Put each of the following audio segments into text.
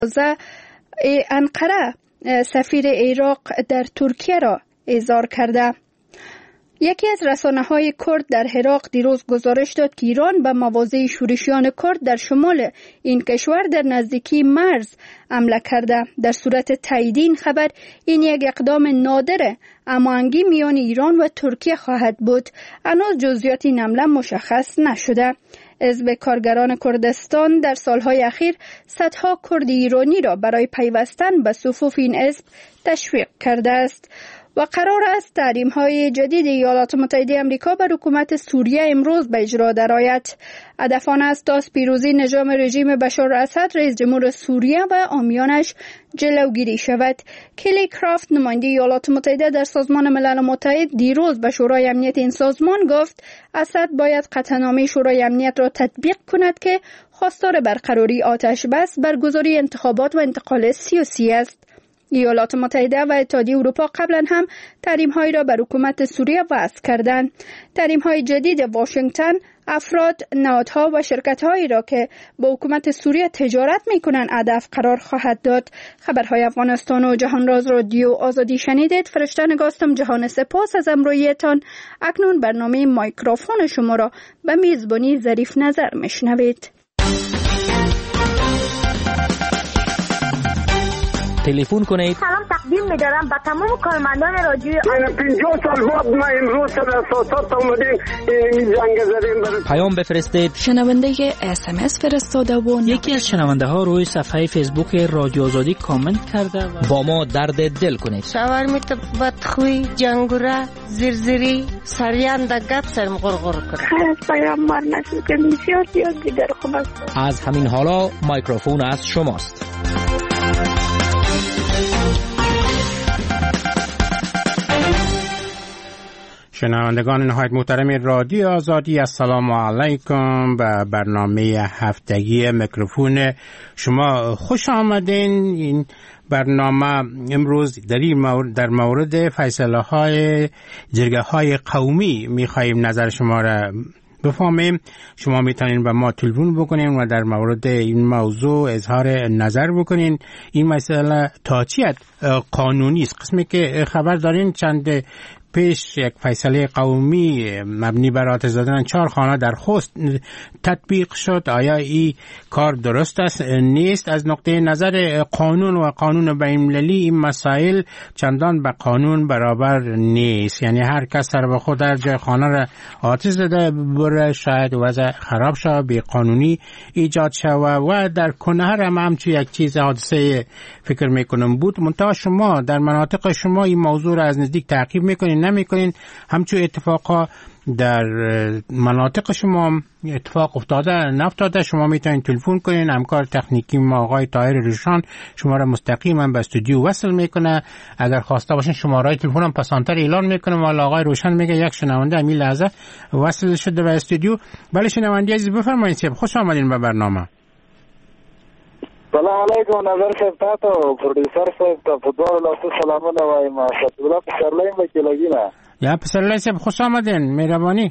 انقره سفیر عراق در ترکیه را احضار کرده. یکی از رسانه‌های کرد در عراق دیروز گزارش داد که ایران به مواضع شورشیان کرد در شمال این کشور در نزدیکی مرز حمله کرده. در صورت تایید این خبر، این یک اقدام نادر هماهنگی میان ایران و ترکیه خواهد بود. هنوز جزئیات این حمله مشخص نشده. حزب کارگران کردستان در سالهای اخیر صدها کرد ایرانی را برای پیوستن به صفوف این حزب تشویق کرده است و قرار است تحریم‌های جدید ایالات متحده آمریکا بر حکومت سوریه امروز به اجرا درآید. هدف آن است تا از پیروزی نظام رژیم بشار اسد رئیس جمهور سوریه و حامیانش جلوگیری شود. کلی کرافت نماینده ایالات متحده در سازمان ملل متحد دیروز به شورای امنیت این سازمان گفت اسد باید قطعنامه شورای امنیت را تطبیق کند که خواستار برقراری آتش بس، برگزاری انتخابات و انتقال سیاسی است. ایالات متحده و اتحادیه اروپا قبلا هم تحریم‌هایی را بر حکومت سوریه وضع کردند. تحریم‌های جدید واشنگتن افراد، نهادها و شرکت‌هایی را که با حکومت سوریه تجارت می‌کنند هدف قرار خواهد داد. خبرهای افغانستان و جهان راز رادیو آزادی شنیدید. فرشته نگاستم. جهان سپاس از همراهیتان. اکنون برنامه مایکروفون شما را به میزبانی ظریف نظر میشنوید. تلفن کنید. سلام تقدیم می‌دارم به تمام کارمندان رادیو. من 50 سال بعد ما امروز در اساسات اومدیم این جنگ زدیم. پیام بفرستید. شنونده SMS فرستاده و یکی از شنونده ها روی صفحه فیسبوک رادیو آزادی کامنت کرده و با ما درد دل کنید. شاورمیت بدخوی، جنگوره، زرزری، سریان در گپ سرم غرغر کنه. از پیام مار نشد که بسیار دیگر خوب است. از همین حالا مایکروفون از شماست. شنوندگان نهایت محترم رادیو آزادی، السلام علیکم. به برنامه هفتگی میکروفون شما خوش آمدین. این برنامه امروز در مورد فیصله های جرگه های قومی میخواییم نظر شما را بفهمیم. شما میتونین به ما تلفن بکنین و در مورد این موضوع اظهار نظر بکنین. این مسئله تا چی قانونی است. قسمی که خبر دارین چند پیش یک فیصله قومی مبنی بر آتش زدن 4 خانه در خوست تطبیق شد. آیا این کار درست است نیست؟ از نقطه نظر قانون و قانون بین‌المللی این مسائل چندان به قانون برابر نیست. یعنی هر کس سر به خود در جای خانه را آتش زده بره، شاید وضع خراب شود، بی قانونی ایجاد شود و در کنهر هم همچو یک چیز حادثه فکر میکنم بود. منتها شما در مناطق شما این موضوع را از نزدیک تعقیب میکنین نمیکنین؟ همچون اتفاقا در مناطق شما اتفاق افتاده نفتاده؟ شما میتونین تلفن کنین. همکار تکنیکی ما آقای طاهر روشان شما را مستقیما به استودیو وصل میکنه. اگر خواسته باشین شماره تلفن هم پسانتر اعلان میکنم. والا آقای روشن میگه یک شنونده همین لحظه وصل شده به استودیو. بله شنونده عزیز بفرمایید. خوش آمدین به برنامه. سلام علیکم. نظر صاحب تاسو پروډوسر صاحب ته په دوه لاسو سلامونه وایم. فتح الله پسرلی مې کېلګینه. یا پسرلی صاحب خوش آمدین. مهرباني.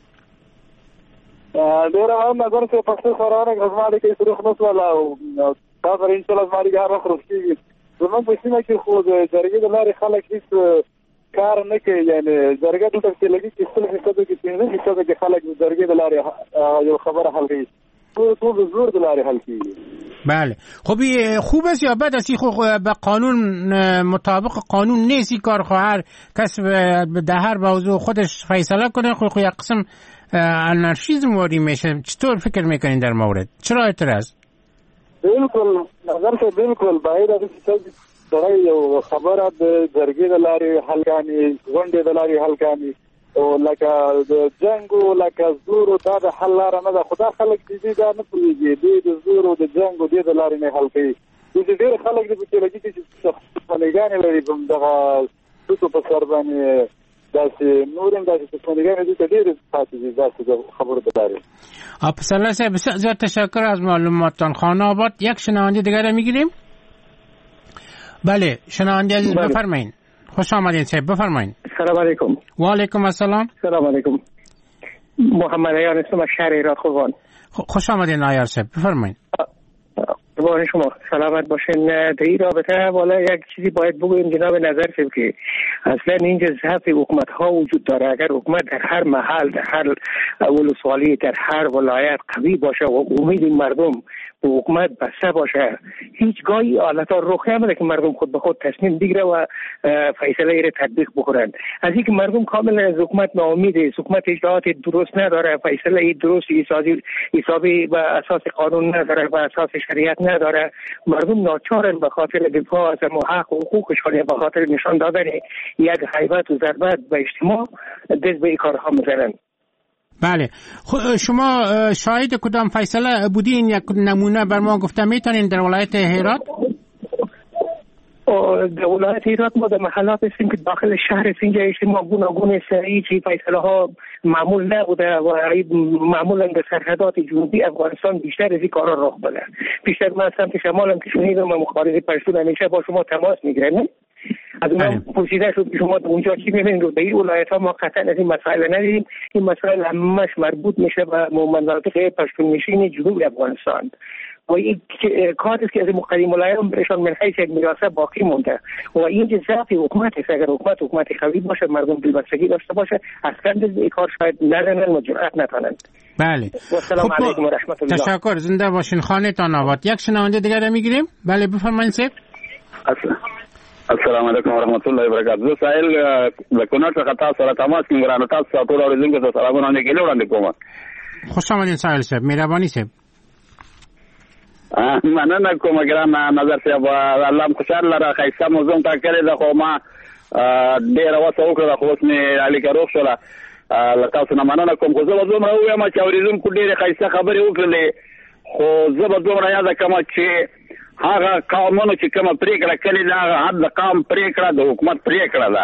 ډیر هم نظر صاحب پښتو سره غزماړي کې سرخ نو ولا او تاسو ان شاء الله زماري هر وخت روسي زموږ په سیمه کې خو د جرګې د لارې خلک هیڅ کار نه کوي. یعنی جرګه د تفصیلي کې 100% کې 3% کې خلک د جرګې د لارې یو خبره حل کوي. تو زور د لارې حل کوي. بله خب خوب است یا بد است؟ خب به قانون مطابق قانون نیست این کار. هر کس در هر موضوع خودش فیصله کنه. خب یک قسم انارشیزم واری میشه. چطور فکر میکنین در مورد؟ چرا اعتراض؟ بالکل نظر ته بالکل باید د څه یو خبره د جرګې د لارې حل کاني، غونډې د لارې حل کاني او لکه د جنگ او لکه زور دا د حل لار نه ده. خدا خلک دې دا نه پوهیږي د زور او د جنگ او د لارې نه حل کوي. د ډېر خلک د بچلګي چې څنګه لري کوم دغه څه په سر باندې داسې نورم داسې څنګه دي ته ډېر پاتې دي داسې خبره داره. افسر صاحب بسیار تشکر از معلوماتتان. خانه آباد یک شنونده دیگر میگیریم. بله شنونده عزیز بفرمایید. خوش آمدین صاحب بفرمایید. سلام علیکم. و علیکم السلام. سلام علیکم. محمد عیار هستم از شهر ایران خوبان. خوش آمدین عیار صاحب بفرمایید. قربان شما سلامت باشین. در این رابطه والا یک چیزی باید بگویم جناب نظر شد که اصلا اینجا ضعف حکومت ها وجود داره. اگر حکومت در هر محل، در هر ولسوالی، در هر ولایت قوی باشه و امید مردم به حکومت بسته باشه، هیچگاهی حالت ها رخ نمیده که مردم خود به خود تصمیم بگیره و فیصله را تطبیق بکنند. از اینکه مردم کاملا از حکومت ناامیده، حکومت اجراعات درست نداره، فیصله درست حسابی و اساس قانون نداره و اساس شریعت نداره، مردم ناچارن به خاطر دفاع از حق و حقوقشان، به خاطر نشان دادن یک هیبت و ضربت به اجتماع دست به این کارها میزنن. بله، شما شاهد کدام فیصله بودین؟ یک نمونه بر ما گفته میتونین در ولایت هرات؟ در ولایت هرات ما در محلات هستیم که داخل شهر است. اینجا اجتماع گوناگون است. هیچ فیصله ها معمول نبوده و معمولا در سرحدات جنوبی افغانستان بیشتر از این کارا رخ بده. بیشتر من سمت شمالم که شنیدم مخارج پشتون همیشه با شما تماس میگیرن. از اونم پرسیده شد که شما اونجا چی می‌بینید؟ رو در این ولایت ها ما قطعا از این مسائل ندیدیم. این مسائل همش مربوط میشه به مناطق پشتونشین جنوب افغانستان و این کاری است که از مقدم الایام برشان من حیث یک میراث باقی مونده و این ضعف حکومت است. اگر حکومت قوی باشه، مردم دلبستگی داشته باشه، اصلا این کار شاید ندارن و جرأت نکنند. بله، السلام علیکم و رحمت الله. تشکر، زنده باشین. خانه‌تان آباد. یک شنونده دیگر میگیریم. بله بفرمایید. السلام علیکم و رحمت الله و برکاته. زه سائل د کونړ څخه تاسو سره تماس کوم. ګرانو تاسو ټول اوریدونکو ته سلامونه وړاندې کوم. خوش آمدین سائل صاحب. مهرباني صاحب. مننه کوم ګران نظر صاحب. الله مو خوشاله لره. ښایسته موضوع تا کړې ده خو ما ډېره وسه وکړه خو اوس مې اړیکه روغ شوله. له تاسو نه مننه کوم. خو زه به دومره ووایم چې اورېدونکو ډېرې ښایسته خبرې وکړلې، خو زه به دومره یاده کړم چې هغه قومونو چې کومه پرېکړه کړې ده هغه حد د قوم پرېکړه د حکومت پرېکړه ده.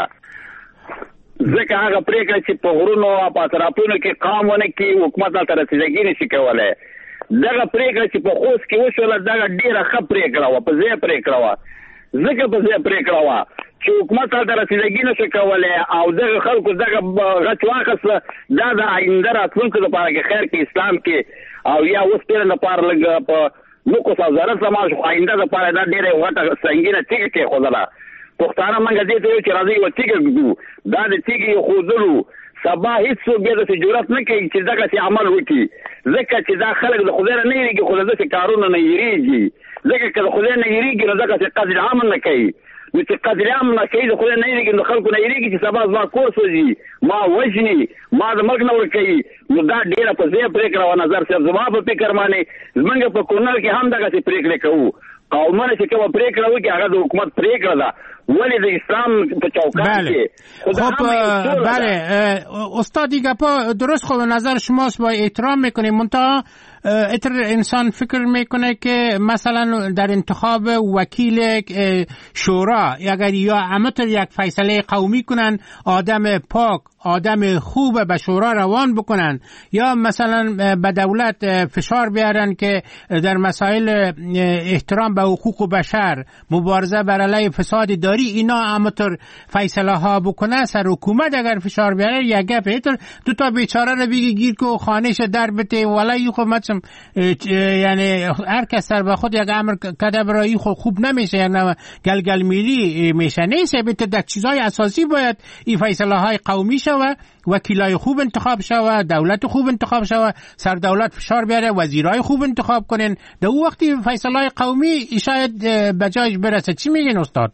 ځکه هغه پرېکړه چې په غرونو او په اطرافونو کې قوم ونه کړي، حکومت هلته رسېدګي نشي کولی. دغه پرېکړه چې په خوست کې وشوله دغه ډېره ښه پرېکړه وه، په ځای پرېکړه وه. ځکه په ځای پرېکړه وه چې حکومت هلته رسېدګي نشي کولی او دغه خلکو دغه غچ واخیسته. دا د آینده راتلونکو لپاره کې خیر کې اسلام کې او یا اوس تېره لپاره لږ په نقص او ضرر سماج آینده لپاره دا ډېره غټه سنګینه تیږه کېښودله. پښتانه موږ دې ته یو چې راځئ یوه تیږه ږدو. دا د تیږې ایښودلو سبا هېڅوک بیا داسې جرأت نه کوي چې دغسې عمل وکړي، ځکه چې دا خلک د خدای نه یېرېږي خو د داسې کارونو نه یېرېږي. ځکه که د خدای نه یېرېږي نو دغسې قتل عام نه کوي. نو چې قتل عام نه کوي د خدای نه یېرېږي نو خلکو نه یېرېږي چې سبا زما کور سوځي، ما وژني، ما د مرګ نه ورکوي. نو دا ډېره په ځای پرېکړه وه نظر صاحب. زما په فکر باندې زمونږ په کونړ کې هم دغسې پرېکړې کوو. قومونه چې کومه پرېکړه وکړي هغه د حکومت پرېکړه ده، ولې د اسلام په چوکاټ کې. خب بله استاد این گپا درست خود نظر شماست، با احترام میکنیم. منتها انسان فکر میکنه که مثلا در انتخاب وکیل شورا اگر یا همطور یک فیصله قومی کنن، آدم پاک، آدم خوب به شورا روان بکنن، یا مثلا به دولت فشار بیارن که در مسائل احترام به حقوق بشر، مبارزه بر علیه فساد داری، اینا همطور فیصله ها بکنه. سر حکومت اگر فشار بیاره یک گپ ایتر دو تا بیچاره رو بگی گیر که خانهش در بته ولی خب مثلا یعنی هر کس سر به خود یک امر کده برای خوب نمیشه، یعنی گلگل میلی میشه. نیست بیت در چیزهای اساسی باید این فیصله های قومی شوه، وکیلای خوب انتخاب شوه، دولت خوب انتخاب شوه، سر دولت فشار بیاره، وزیرای خوب انتخاب کنن. در اون وقتی فیصله های قومی شاید بجایش برسه. چی میگین استاد؟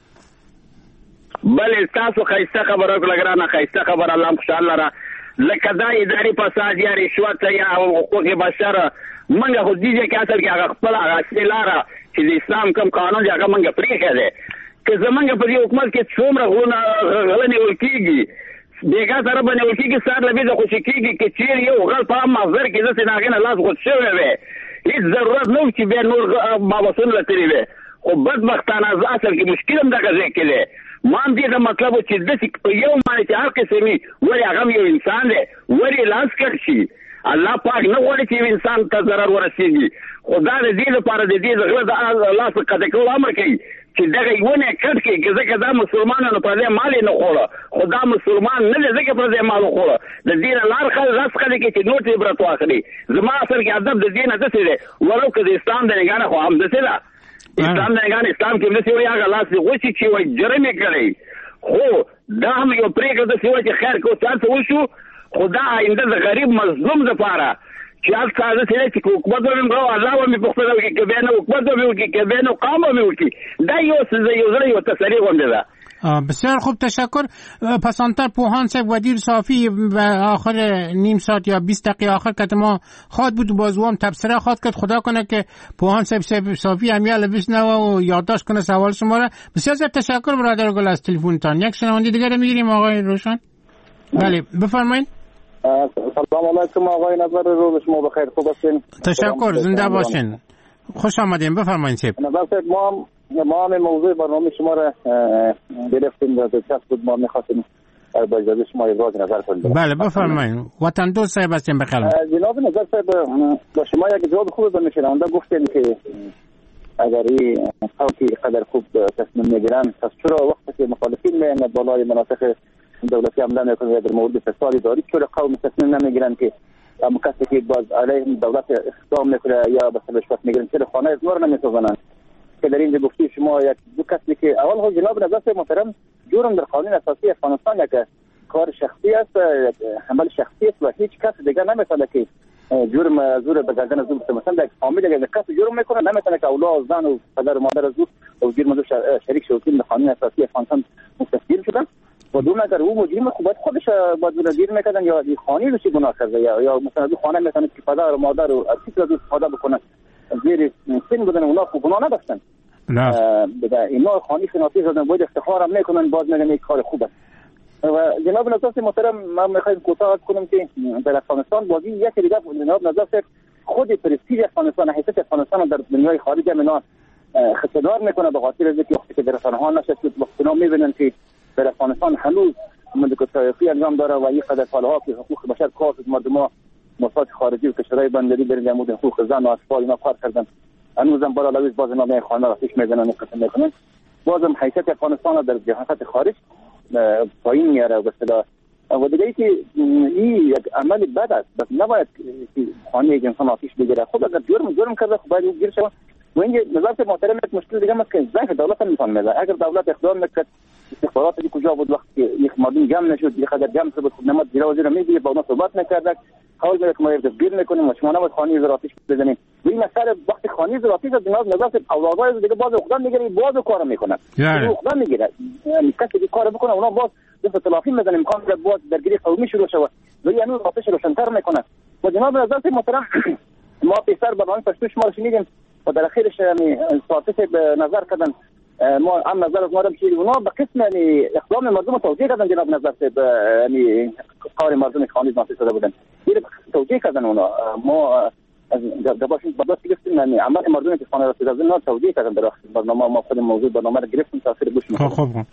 بله تاسو ښایسته خبره وکړه ګرانه، ښایسته خبره. الله خوشحال لره. لکه دا اداري فساد یا رشوت یا حقوق بشر موږ خو دې ځای کې اصل کې هغه خپله هغه اصلي لاره چې د اسلام کوم قانون دی هغه موږ پرېښی دی. که زموږ په دې حکومت کې څومره غله نیول کېږي، بیګا سره به نیول کېږي، سر له بېځه خوشي کېږي که چېرې یو غل په عام محضر کې داسې د هغې نه لاس غوڅ شوی وی، هېڅ ضرورت نه و چې بیا نور مابسونه له تېرې وی. خو بدبختانه اصل کې مشکل هم دغه ځای کې دی. ما هم دې ته مطلب و چې داسې په یو باندې چې هر قسم وي، ولې هغه هم یو انسان دی، ولې لاس کټ شي. الله پاک نه غواړي چې انسان ته ضرر ورسېږي، خو دا د دې لپاره د دې د غله د لاس قطع کولو امر کوي چې دغه یونه کټ کې ځکه دا مسلمانانو په دې مال نه خوړه خو دا مسلمان نه دی ځکه په دې مال خوړه د دین لار خل راس خلک چې نوټ عبرت واخلي زما اصل کې ادب د دین د څه دی ولو که د اسلام د نگاه خو هم د څه ده اسلام د نگاه اسلام کې نسی وي هغه لاس دی غوښتي چې وای جرم کړی خو دا هم یو پریکړه د څه چې خیر کو تاسو وشو خدا آینده د غریب مظلوم لپاره چې تاسو څه چې حکومت ورنغو الله مې په خپل کې کې بینه حکومت مې کې بینه قوم مې کې دا یو تسریع غونډه ده. بسیار خوب، تشکر. پسانتر پوهان صاحب ودیر صافی و آخر نیم ساعت یا 20 دقیقه آخر که ما خواد بود بازوام تبصره خواد کرد. خدا کنه که پوهان صاحب صافی هم یاله بشنوه و یادداشت کنه سوال شما را. بسیار زیاد تشکر برادر گل از تلفنتان. یک شنونده دیگر میگیریم آقای روشن. بله بفرمایید. سلام علیکم آقای نظر، روز شما بخیر، خوب هستین؟ تشکر، زنده باشین، خوش آمدین. بفرمایید صاحب. نظر صاحب ما هم موضوع برنامه شما را گرفتیم و دلچسب بود، ما می‌خواستیم با اجازه شما ابراز نظر کنیم. بله بفرمایید. وطن دوست صاحب هستیم بخیر. جناب نظر صاحب با شما یک جواب خوب به میشنونده گفتین که اگر این قومی قدر خوب تصمیم میگیرن پس چرا وقتی که مخالفین میان بالای مناطق دولتی حمله میکنن در مورد فساد اداری چرا قوم تصمیم نمیگیرن که کسی که باز علیه دولت اقدام میکنه یا به سلطنت میگیرن چرا خانه ازمار نمیسازن؟ که در اینجا گفتی شما یک دو کسی که اول خود جناب نظر محترم جرم در قانون اساسی افغانستان یک کار شخصی است، عمل شخصی است و هیچ کس دیگه نمیتونه که جرم زور به گردن زور مثلا یک فامیل اگه کسی جرم میکنه نمیتونه که اولاد زن و پدر و مادر زور و جرم زور شریک شد که قانون اساسی افغانستان مستثیر شدن و دوم اگر او مجرم خوب خودش با زورگیر میکردن یا خانی رو چی گناه کرده یا مثلا دو خانه میتونه که پدر و مادر و ارتیک رو استفاده بکنه زیر سن بودن اونا خوب گناه نداشتن. بده اینا خانی شناسی شدن باید افتخار هم میکنن باز میگن یک کار خوب است. و جناب نظر محترم من میخوایم کوتاه کنم که در افغانستان بازی یک دیگه جناب نظر خود پرستیژ افغانستان حیثیت افغانستان در دنیای خارج هم اینا خدمت میکنه به خاطر اینکه وقتی که در رسانه‌ها نشست وقتی میبینن که در افغانستان هنوز مملکت‌های انجام داره و این قدر سالها که حقوق بشر کار مردم مصالح خارجی و کشورهای بندری در نمود حقوق زن و اطفال اینا کار کردن هنوزم بالا لویز باز نامه خانه را پیش میزنن قسم میکنن بازم حیثیت افغانستان در جهات خارج پایین میاره و اصطلاح و دیگه ای که این یک عمل بد است بس نباید که خانه یک انسان آتیش بگیره. خود اگر جرم کرده خب باید گیر شود و اینجا نظارت محترم یک مشکل دیگه است که ضعف دولت هم میتونه میده. اگر دولت اقدام میکرد استخبارات دیگه کجا بود وقتی که یک مردم جمع نشد یک قدر جمع شد خب نماد زیر وزیر میگیره با اونا صحبت نکرد حال میگه که ما دستگیر میکنیم و شما نباید خانه زراتیش بزنید و این مسئله وقتی خانه زراتیش از جناب نظارت اولادای دیگه باز اقدام میگیره باز کار میکنن اقدام میگیره یعنی کسی که کار بکنه اونا باز دست تلافی میزنه امکان داره باز درگیری قومی شروع شود و یعنی آتش روشن‌تر میکنه. و جناب نظارت محترم ما پیشتر برنامه پشتو شما رو شنیدیم و در اخیرش یعنی ساعتی به نظر کردن ما هم نظر از مردم چیزی اونا به قسم یعنی اقدام مردم توجیه کردن جناب نظر یعنی کار مردم خانه ناصر شده بودن این توجیه کردن اونا ما از دباشیم بدست گرفتیم یعنی عمل مردم که خانه رسیده از اینا توجیه کردن در برنامه ما خود موضوع برنامه رو گرفتیم تاثیر گوش میکنیم.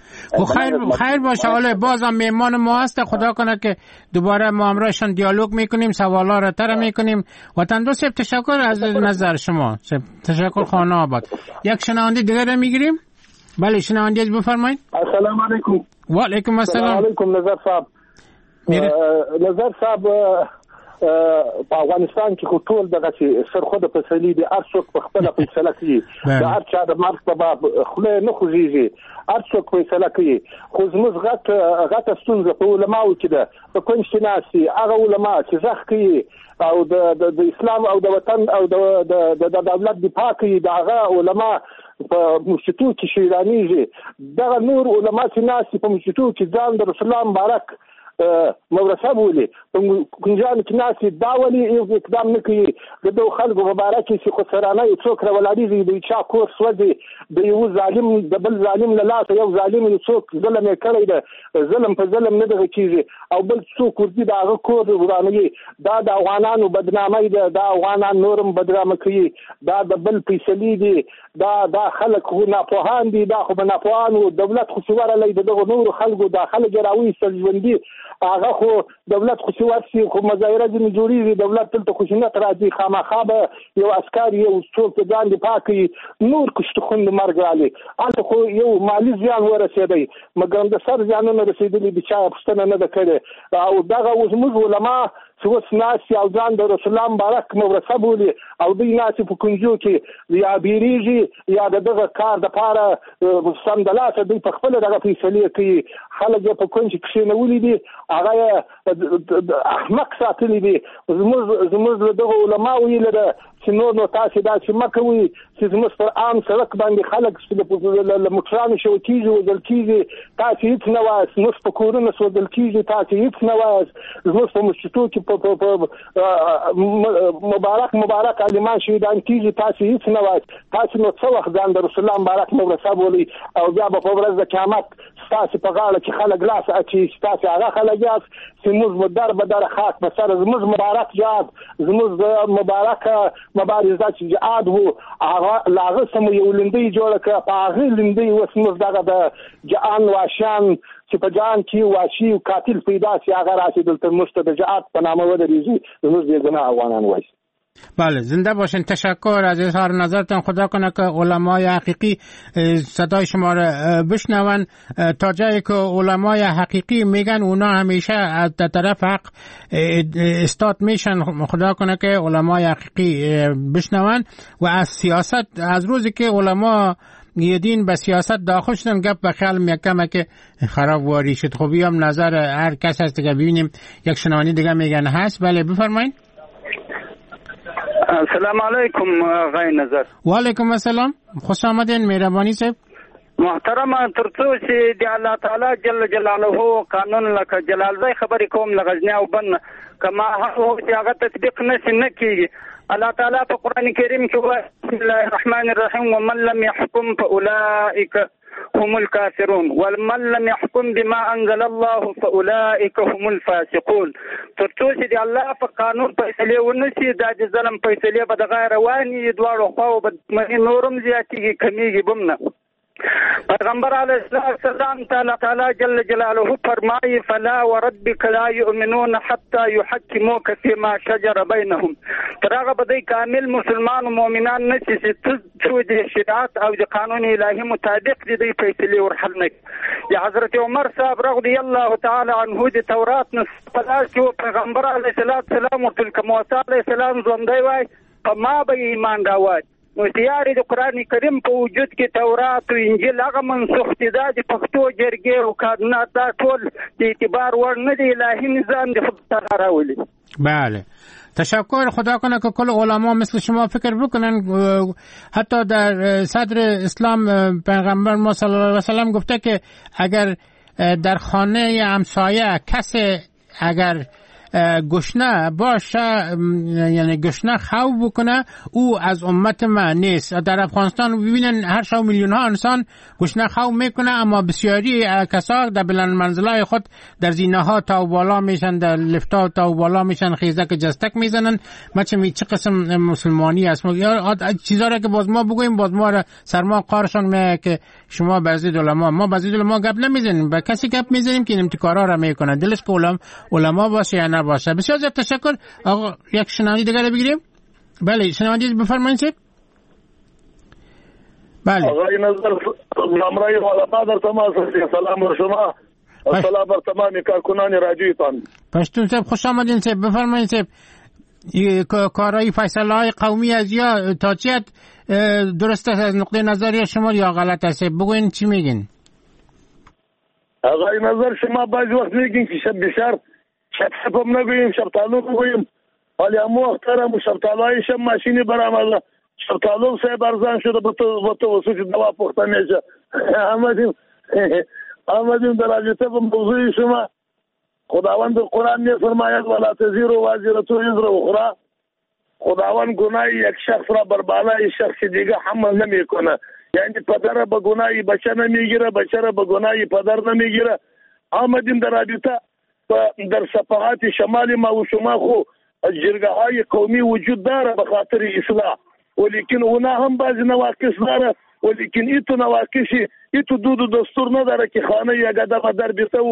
خب خیر باشه. حالا بازم میهمان ما هست خدا کنه که دوباره ما همراهشان دیالوگ میکنیم سوالا رو طرح میکنیم. وطن دوست تشکر از نظر شما. تشکر خانه آباد. یک شنونده دیگر میگیریم. بله شنونده بفرمایید. السلام علیکم. و علیکم السلام. السلام علیکم نظر صاحب. نظر صاحب په افغانستان کې خو ټول دغه چې سر خود په سلی دي هر څوک په خپل فیصله کوي د هر چا د مرګ په باب خله نه خوږي هر څوک فیصله کوي خو زموږ غټه ستونزه په علماو کې ده په کنشناسي هغه علما چې ځخ کوي او د اسلام او د وطن او د دولت دفاع کوي دغه علما په مشتو کې شیرانیږي دغه نور علما چې ناسي په مشتو کې ځان د رسول الله مبارک مدرسه بولي کنجان کې ناسي دا ولي اقدام نه کوي د خلکو مبارک چې خو سرانه یو څوک راولادي د چا کور سوځي د یو ظالم د بل ظالم له لاس یو ظالم یو څوک ظلم کړی دی ظلم په ظلم نه دغه کیږي او بل څوک ورته دا کور ورانوي دا د افغانانو بدنامي ده دا افغانان نورم بدنامه کوي دا د بل فیصلي دي دا خلک خو ناپوهان دي دا خو ناپوهان او دولت خو سواره لید دغه نور خلکو دا خلک راوي سلجوندي هغه خو دولت خو سیواسي خو مظاهره دې جوړیږي دولت تل ته خشونت راځي خامخا به یو عسكر یو څوک ځان دی پاکي نور کشته خوند مرګ علي الته خو یو مالی ځان ورسېدی مګر د سر ځانونه رسیدلی د چا پښتنه نه ده کړې او دغه اوس موږ علما چې اوس ناس او ځان د رسول الله مبارک مورثه بولي او دوی ناس په کنجو کې یا بیریږي یا دغه کار د پاره سمدلاسه دوی په خپل دغه فیصله کوي خلک په کنج کې نه ولې دي هغه احمق ساتلی دي زموږ دغه علما ویل ده چې نو تاسو دا چې مکوي چې زموږ پر عام سړک باندې خلک چې د موټرانو شو کیږي وځل کیږي تاسو هیڅ نه واس زموږ په کورونو سوځل کیږي تاسو هیڅ نه واس زموږ په مسجدو کې مبارک عالمان شهیدان کیږي تاسو هیڅ نه واس تاسو نو څو وخت ځان د رسول الله مبارک مورثه بولي او بیا په ورځ د قیامت تاسو په غاړه کې خلک لاس اچي تاسو هغه خلک یاست چې موږ بدر خاک په سر زموږ مبارک جهاد زموږ مبارک مبارزه چې جهاد وو هغه لاغه سم یو لندې جوړ کړ په هغه لندې وسمز دغه د جهان واشان چې په جهان کې واشي او قاتل پیدا شي هغه راشي دلته مستد جهاد په نامه ودرېږي زموږ د جنا افغانان وایي بله زنده باشین تشکر از اظهار نظرتان خدا کنه که علمای حقیقی صدای شما را بشنون تا جایی که علمای حقیقی میگن اونا همیشه از طرف حق استاد میشن خدا کنه که علمای حقیقی بشنون و از سیاست از روزی که علما یه دین به سیاست داخل شدن گپ به خیال میکنم که خراب واری شد خب بیام نظر هر کس هست که ببینیم یک شنوانی دیگه میگن هست بله بفرمایید السلام علیکم آقای نظر وعلیکم السلام خوش آمدین مهربانی صاحب محترم ترڅو چې د الله تعالی جل جلاله قانون لکه جلالزای خبرې کوم لغزنی او بن کما هغه هغه تطبیق نه کیږي الله تعالی په قران کریم کې وایي بسم الله الرحمن الرحیم ومن لم يحكم فاولئک هم الكافرون ومن لم يحكم بما انزل الله فاولئك هم الفاسقون ترڅو چې د الله په قانون فیصله ونشي د ظلم فیصله به د غیر رواني دواړو خواو به نورم زیاتېږي کمیږي بمنه پیغمبر علیه السلام تعالی جل جلاله فرمایي فلا وربك لا يؤمنون حتى يحكموك فيما شجر بينهم ترغه بدای کامل مسلمان او مؤمنان نشي چې د شریعت او د قانون الهي مطابق دي فیصله ورحل نه یا حضرت عمر صاحب رضی الله تعالی عنه د تورات نص او پیغمبر علیه السلام او تل موسی علیه السلام ژوندۍ وای په ما به ایمان راوړي نو تیاری د قران کریم په وجود کې تورات او انجیل هغه منسوخ دي د پښتو جرګې او قانونات دا ټول د اعتبار ور نه دی الهي نظام د خدای راولي بله تشکر خدا کنه که کل علما مثل شما فکر بکنن حتی در صدر اسلام پیغمبر ما صلی الله علیه و سلم گفته که اگر در خانه همسایه کسی اگر گشنه باشه یعنی گشنه خوف بکنه او از امت ما نیست. در افغانستان ببینن هر شب میلیون ها انسان گشنه خوف میکنه اما بسیاری کسا در بلند منزلای خود در زینه ها تا بالا میشن در لفتا تا بالا میشن خیزک جستک میزنن چه قسم مسلمانی است چیزا را که باز ما بگویم باز ما را سرما قارشان میگه که شما بعضی علما ما بعضی علما گپ نمیزنیم با کسی گپ میزنیم که انتکارا را میکنه دلش که علما باشه یا باشه. بسیار زیاد تشکر. آقا یک شنوندی دیگر رو بگیریم. بله شنوندی بفرمایید صاحب. بله آقای نظر نمرای علما در تماس هستید. سلام بر شما و سلام بر تمام کارکنان رادیوتان. پشتون صاحب خوش آمدین صاحب بفرمایید صاحب. کارهای فیصله های قومی از یا تا چی درست است از نقطه نظری شما یا غلط است بگوین چی میگین؟ آقای نظر شما بعضی وقت میگین که شب بشار شب هم نگوییم شب تعلق نگوییم ولی امو اخترم و شب تعلقی شب ماشینی برام شب تعلق صاحب ارزان شده با تو وسوچ دوا پخته میشه آمدیم در رابطه با موضوع شما خداوند قرآن می فرماید ولا تزیر وازرة وزر اخرى خداوند گناه یک شخص را بر بالای شخص دیگه حمل نمیکنه یعنی پدر به گناه بچه نمیگیره بچه را به گناه پدر نمیگیره آمدیم در رابطه در صفحات شمال ما و شما خو جرگه های قومی وجود داره به خاطر اصلاح ولیکن اونا هم بعضی نواقص داره ولیکن ایتو نواقصی ایتو دود دستور نداره که خانه یک آدم در بیته و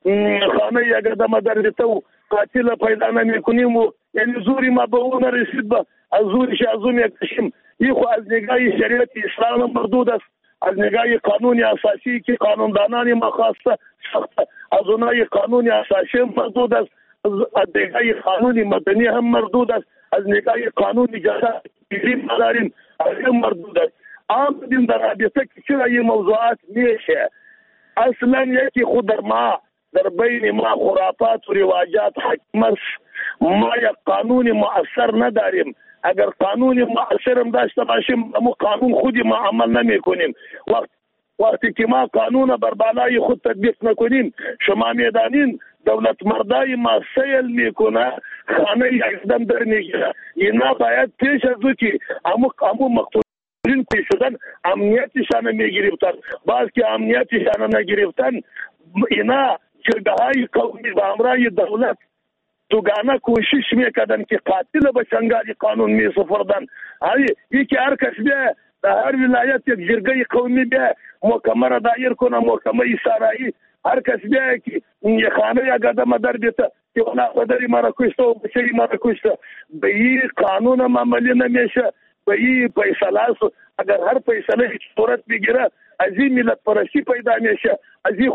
خانه یک آدم در بیته و قاتل پیدا نمیکنیم و یعنی زوری ما به اون رسید به از زورش از اون یک کشیم. این خو از نگاه شریعت اسلام مردود است، از نگاه قانون اساسی که قانوندانان ما خواسته ساخته از اونای قانون اساسی مردود است، از نگاه قانون مدنی هم مردود است، از نگاه قانون جزا بیریم داریم هم مردود است. آمدیم در رابطه که چرا این موضوعات میشه؟ اصلا یکی خود در ما در بین ما خرافات و رواجات حکم است. ما یک قانون مؤثر نداریم. اگر قانون مؤثر هم داشته باشیم اما قانون خودی ما عمل نمی کنیم. وقتی که ما قانون بر بالای خود تطبیق نکنیم شما میدانین دولت مردای ما سیل میکنه خانه یک دم در میگیره. اینا باید پیش از او که امو مقتولین پیش شدن امنیتشان میگرفتن. باز که امنیتشان نگرفتن اینا جرگه های قومی و امرای دولت دوگانه کوشش میکردن که قاتل به چنگال قانون میسپردن. یکی هر کس بیا در هر ولایت یک جرگه قومی بیا محکمه را دایر کنه، محکمه سرایی هر کس بیا که خانه یک آدم در بیته که اونا پدری مرا کشته و بچه‌ی مرا کشته به این قانون هم عملی نمیشه، به این فیصله اگر هر فیصله صورت بگیره از این ملت پرستی پیدا میشه، از این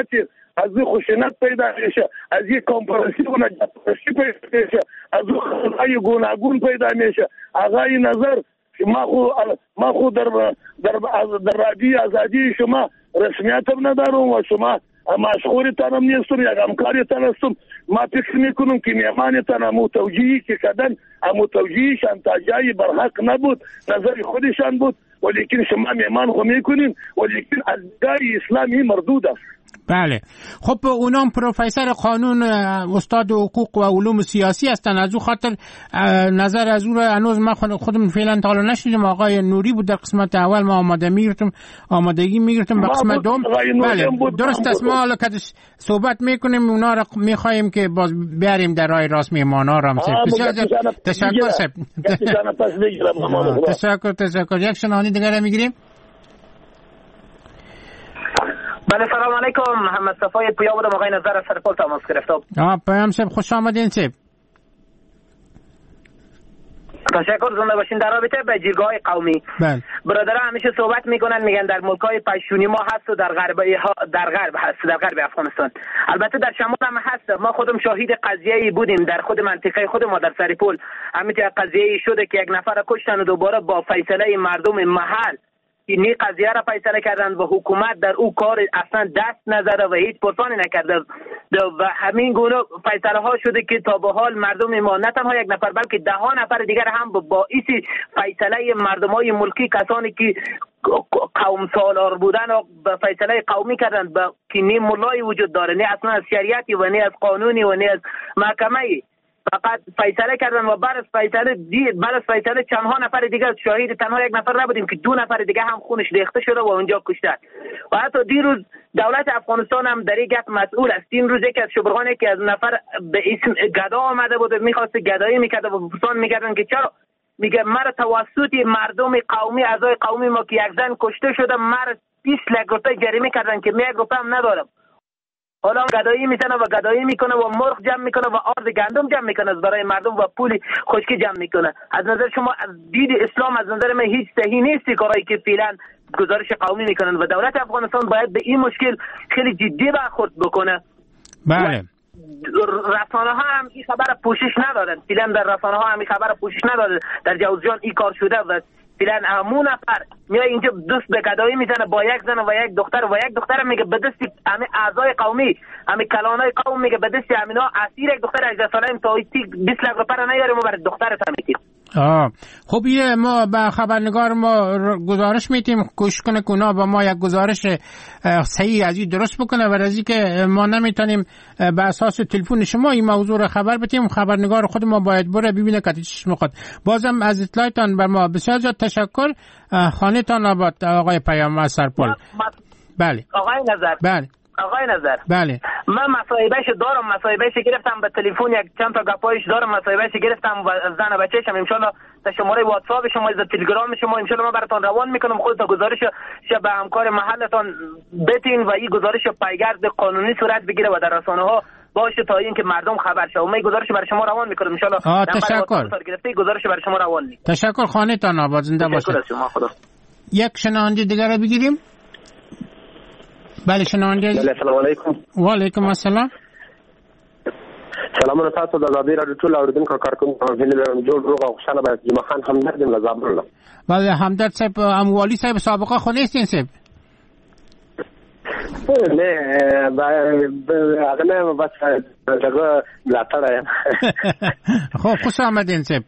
خشونت پیدا میشه، از این کامپرسی و نجات پرستی پیدا میشه، از این خلقای گوناگون پیدا میشه. آقای نظر ما خود در رادیو آزادی شما رسمیت هم ندارم و شما مشغولتان هم نیستم، یک همکاریتان هستم. ما فکر میکنم که میمانتان همو توجیهی که کردن همو توجیهشان تا جایی برحق نبود، نظر خودشان بود، ولیکن شما میمان خو میکنین ولیکن از دای اسلامی مردود است. بله خب اونام پروفسور قانون استاد حقوق و علوم سیاسی هستن، از او خاطر نظر از او را هنوز ما خودم فعلا تا حالا نشنیدم. آقای نوری بود در قسمت اول، ما آمادگی میگرفتم به قسمت دوم. بله درست است، ما حالا که صحبت میکنیم اونا را میخوایم که باز بیاریم در راه راست میمانا را. تشکر صاحب. تشکر. یک شنوندی دیگر را میگیریم. بله سلام علیکم، محمد صفای پویا بودم، آقای نظر از سرپل تماس گرفتم. پیام صاحب خوش آمدین صاحب. تشکر، زنده باشین. در رابطه به جرگه‌های قومی برادران همیشه صحبت میکنن، میگن در ملک‌های پیشونی ما هست و در غرب هست، در غرب افغانستان. البته در شمال هم هست. ما خودم شاهد قضیه‌ای بودیم در خود منطقه خود ما در سرپل. همین قضیه‌ای شده که یک نفر کشتن و دوباره با فیصله مردم محل این قضیه را فیصله کردند و حکومت در او کار اصلا دست نزده و هیچ پرسانی نکرده و همین گونه فیصله ها شده که تا به حال مردم ما نه تنها یک نفر بلکه 10 نفر دیگر هم باعث فیصله مردمای ملکی، کسانی که قوم سالار بودن و به فیصله قومی کردند که نه ملای وجود داره، نه اصلا از شریعتی و نه از قانونی و نه از محکمه‌ای، فقط فیصله کردن و بعد از فیصله چندها نفر دیگه شاهد تنها یک نفر نبودیم که 2 نفر دیگه هم خونش ریخته شده و اونجا کشته. و حتی دیروز دولت افغانستان هم در این گپ مسئول است. این روز یکی از شبرغانی که از نفر به اسم گدا آمده بود میخواست گدایی میکرد و پرسان میکردن که چرا، میگه مرا توسط مردم قومی، اعضای قومی ما که یک زن کشته شده مرا 20 لک روپیه جریمه کردن که 1 روپیه هم ندارم. حالا گدایی میزنه و گدایی میکنه و مرغ جمع میکنه و آرد گندم جمع میکنه برای مردم و پول خشکی جمع میکنه. از نظر شما از دید اسلام از نظر من هیچ صحیح نیست کاری که فعلا گزارش قومی میکنن و دولت افغانستان باید به این مشکل خیلی جدی برخورد بکنه. بله. رسانه ها هم این خبر پوشش ندادن. فعلا در رسانه ها هم این خبر پوشش ندادن. در جوزجان این کار شده و فعلا همون نفر میاد اینجا دوست به گدایی میزنه با یک زن و یک دختر و یک دختر میگه به دست همه اعضای قومی، همه کلانای قوم میگه به دست همینا اسیر یک دختر 18 ساله تا 20 لک روپیه نیاریم و برای دخترت هم میگیم. خب یه ما به خبرنگار ما گزارش میتیم کوشش کنه که اونا با ما یک گزارش صحیح از این درست بکنه و از اینکه ما نمیتونیم به اساس تلفن شما این موضوع رو خبر بدیم، خبرنگار خود ما باید بره ببینه که چیش میخواد. بازم از اطلاعتان بر ما بسیار زیاد تشکر. خانه تان آباد آقای پیام از سرپل. بله. آقای نظر. بله. آقای نظر. بله. من مصاحبهش دارم، مصاحبهش گرفتم، به تلفن یک چند تا گپایش دارم، مصاحبهش گرفتم از زن بچه‌شم. ان شاء الله تا شماره واتساپ شما، از تلگرام شما ان شاء الله من براتون روان میکنم. خودتون گزارش به همکار محلتان بتین و این گزارش پیگرد قانونی صورت بگیره و در رسانه‌ها باشه تا اینکه مردم خبر شه. من گزارش برای شما روان میکنم ان شاء الله. تشکر. گرفته گزارش برای شما روان میکنم. تشکر. خانه تان آباد، زنده باشید. یک شنونده دیگر رو بگیریم. بله شنونده. سلام علیکم. و علیکم السلام. سلامونه تاسو د ازادي راډیو ټول اوریدونکو کارکونکو هیله جوړ روغ او خوشاله باید جمع خان همدرد له زابل. بله همدرد صاحب اموالی صاحب سابقه خو نیستین صاحب؟ نه هغه نه بس دغه لاتړه یم. خو خوش آمدین صاحب.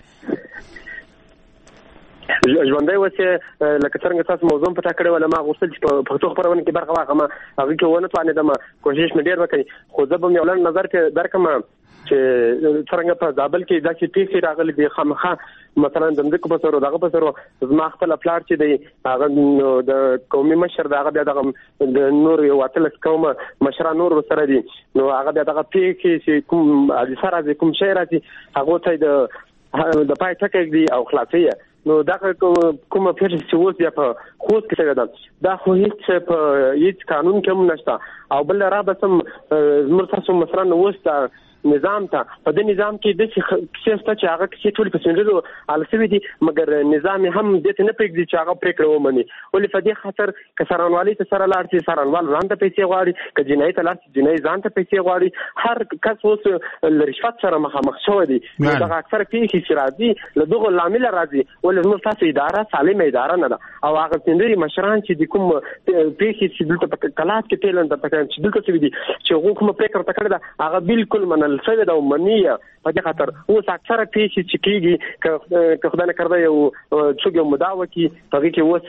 ژوندۍ وسه لکه څنګه تاسو موضوع پټه کړې ولا ما غوښتل چې په پښتو خبرونه کې برخه واخلم. هغه کې ونه توانېدم، کوشش مې ډېر وکړ، خو زه به مې ولن نظر کې درکم چې څنګه په زابل کې داسې پیښې راغلي دي خامخا مثلا د مځکو په سر او دغه په سر زما خپل پلار چې دی هغه د قومي مشر دغه بیا دغه د نور یو اتلس قومه مشران نور سره دي، نو هغه بیا دغه پیښې چې کوم حادثه راځي کوم شی راځي هغه ته د پای ټکی دی او خلاصي. نو دا کومه پیښه چې اوس بیا په خوست کې څنګه ده دا خو هیڅ په هیڅ قانون کې هم نشته. او بل را به سم زموږ تاسو مثلا اوس نظام ته په دې نظام کې د څه څه چې هغه کې ټول پسندلو السوي دي، مګر نظام هم دې ته نه پېږدي چې هغه پریکړه ومني. ولې په دې خاطر کسرانوالي ته سره لاړ شي، سرانوال ځان ته پیسې غواړي، که جنایت ته لاړ شي جنایت ځان ته پیسې غواړي. هر کس اوس له رشوت سره مخامخ شوی دی. دا اکثر پیښې چې راځي له دغه لامل راځي. ولې زموږ تاسو اداره سالمه اداره نه ده او هغه څنګه مشران چې د کوم پیښې چې دلته په کلاس کې تلند په کان چې دلته څه دي چې هغه کوم پریکړه تکړه ده هغه بالکل منل شوی ده او منیه. په دې خاطر اوس اکثره پیښې چې کیږي که خدای نه کړی یو څوک یو مدعا وکړي هغه کې اوس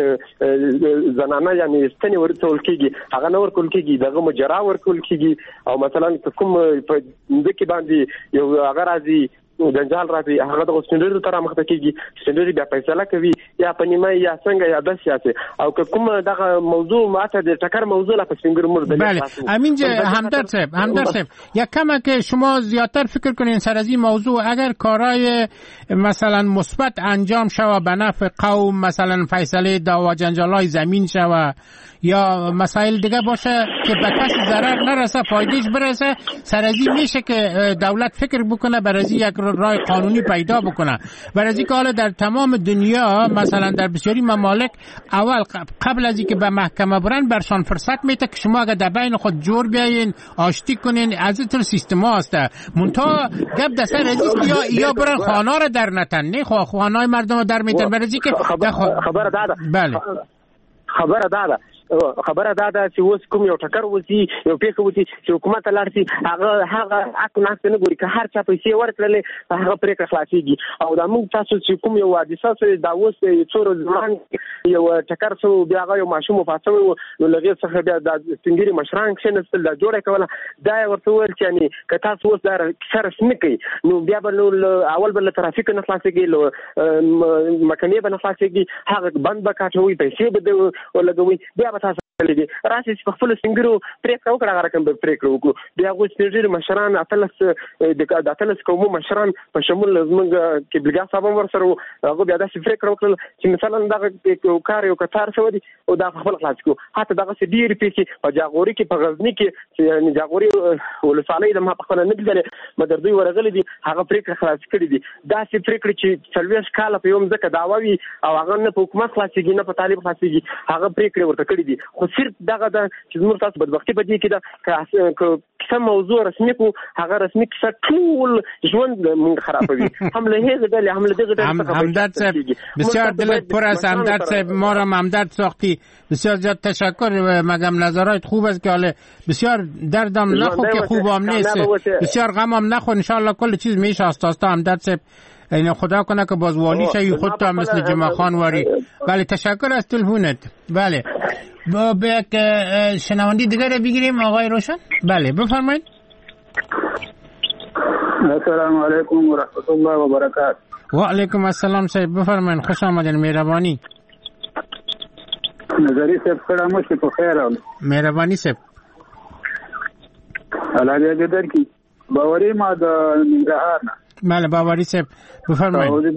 زنانه یعنی ستنې ورته کیږي هغه نور کول کیږي دغه مجرا ورکول کیږي. او مثلا کوم په دې کې باندې یو هغه راځي جنجال راځي هغه د سندرو تر مخته کیږي، سندري بیا فیصله کوي یا په نیمه یا څنګه یا د سیاسي او کوم دغه موضوع ماته د ټکر موضوع لا پسینګر مرده. بله امین همدرد صاحب یک کم که شما زیادتر فکر کنین سر از این موضوع اگر کارهای مثلا مثبت انجام شوه به نفع قوم، مثلا فیصله دعوا جنجالای زمین شوه یا مسائل دیگه باشه که به کسی ضرر نرسه فایدهش برسه، سر از این میشه که دولت فکر بکنه برای یک راه قانونی پیدا بکنه. برای اینکه حالا در تمام دنیا مثلا در بسیاری ممالک اول قبل از اینکه به محکمه برن برشان فرصت میده که شما اگه در بین خود جور بیاین آشتی کنین، از این طور سیستم هاست. منتها گپ دسته رزیست یا برن خانه را در نتن، نه خانه مردم رو در میتن. برای اینکه خبر داده بله خبره دا چې اوس کوم یو ټکر وسی یو پیښه وسی چې حکومت لاړ شي هغه حق نه ګوري که هر چا پیسې ورکړلې هغه پرې خلاصيږي. او دا موږ تاسو چې کوم یو حادثه سره دا اوس څور ځوان یو ټکر سو بیا هغه یو ماشوم فاصله نو لږه څخه بیا د سنگيري مشران کې نسل دا جوړه کوله دا ورته ول چې یعنی که تاسو اوس دا سره سمکي نو بیا بل اول بل ترافیک نه خلاصيږي مکنه به نه خلاصيږي هغه بند بکاټوي پیسې به ولګوي بیا تاسو لګي راشي په خپل سنگرو پریکړه وکړه هغه کوم پریکړه وکړو بیا غوښ نړۍ مشران اتلس کومو مشران په شمول زمونږ کې بلګا صاحب ورسره هغه بیا د پریکړه وکړه چې مثلا دا کار یو کثار شو دي او دا خپل خلاص کو حتی دغه سې ډیر پیسې په جاغوري کې په غزنی کې یعنی جاغوري ولسوالۍ د ما په خپل نه دي مګر دوی ورغلي دي هغه پریکړه خلاص کړي دي دا سې پریکړه چې سلويش کاله په یوم ځکه داوی او هغه نه په حکومت خلاصيږي نه په طالب خلاصيږي هغه پریکړه ورته کړی دي. خو صرف دغه د چې موږ تاسو بدبختی په دې کې دا که موضوع رسمي کو هغه رسمي کیسه ټول ژوند موږ خرابوي هم له هغه ډلې هم له دغه ډلې همدرد صاحب بسیار دلت پر است. همدرد صاحب ما را همدرد ساختی. بسیار زیاد تشکر. مگم نظرات خوب است که حالا بسیار دردم نخو که خوبم نیست بسیار غمم نخو ان شاء الله کل چیز میشه آستاستا. همدرد صاحب این خدا کنه که باز والی شوی خودت هم مثل جمع خان واری. بله تشکر از تلفونت. بله با یک شنوندی دیگر بگیریم آقای روشن. بله بفرمایید. السلام علیکم و رحمت الله و برکاته. و علیکم السلام صاحب بفرمایید. خوش آمدین. مهربانی. نظری صاحب سلام علیکم. بخیر. مهربانی صاحب. علاوه در کی باوری ما د ننګرهار نه. بله باوری صاحب بفرمایید.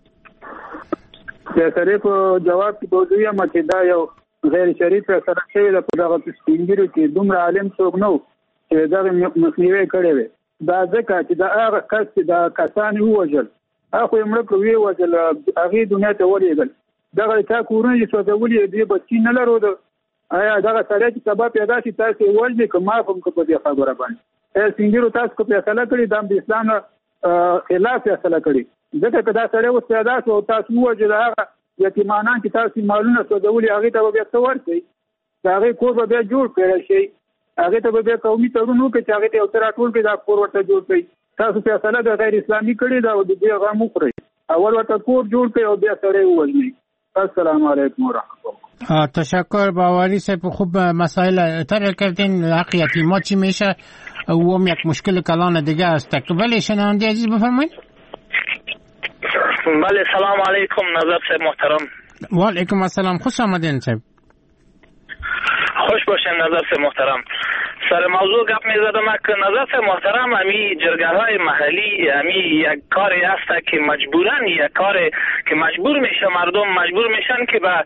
سره په جواب کې بوزویا مته دا یو غیر شریف سره شوی د دغه سپینګرو کې دومره عالم څوک نو چې دغه مخنیوي کړی وي. دا ځکه چې دا هغه کس چې دا کسان ووژل هغه یې مړ کړی وژل هغه دنیا ته ولېږل. دغه تا کورونه چې سوځولې دې بچی نه لرو د آیا دغه سړی چې سبب پیدا شي تاسو ولې کوم هم په دې خبره باندې سپینګرو تاسو کو فیصله کړی د اسلام خلاف فیصله کړی. ځکه که دا سړی اوس پیدا شو تاسو وژل هغه یتیمانان چې تاسو مالونه سوځولې هغه ته بیا څه ورکړي دا هغه کور به بیا جوړ کړی شي هغه ته بیا قومي تړون وکړي چې هغه ته یو تر ټول کې دا کور ورته جوړ کړي. تاسو فیصله د غیر اسلامي کړی دا د دې غو مخري اول ورته کور جوړ کړي او بیا سړی ووژني. السلام علیکم ورحمت الله. تشکر باوری صاحب خوب مسائل طرح کردین. حق یتیما چی میشه و هم یک مشکل کلان دیگه است. بله شنونده عزیز بفرمایید. بله سلام علیکم نظر صاحب محترم. و علیکم السلام خوش آمدین صاحب. خوش باشین نظر صاحب محترم. سر موضوع گپ میزدم که نظر صاحب محترم امی جرگه‌های محلی امی یک کاری است که مجبورن یک کار که مجبور میشه مردم مجبور میشن که به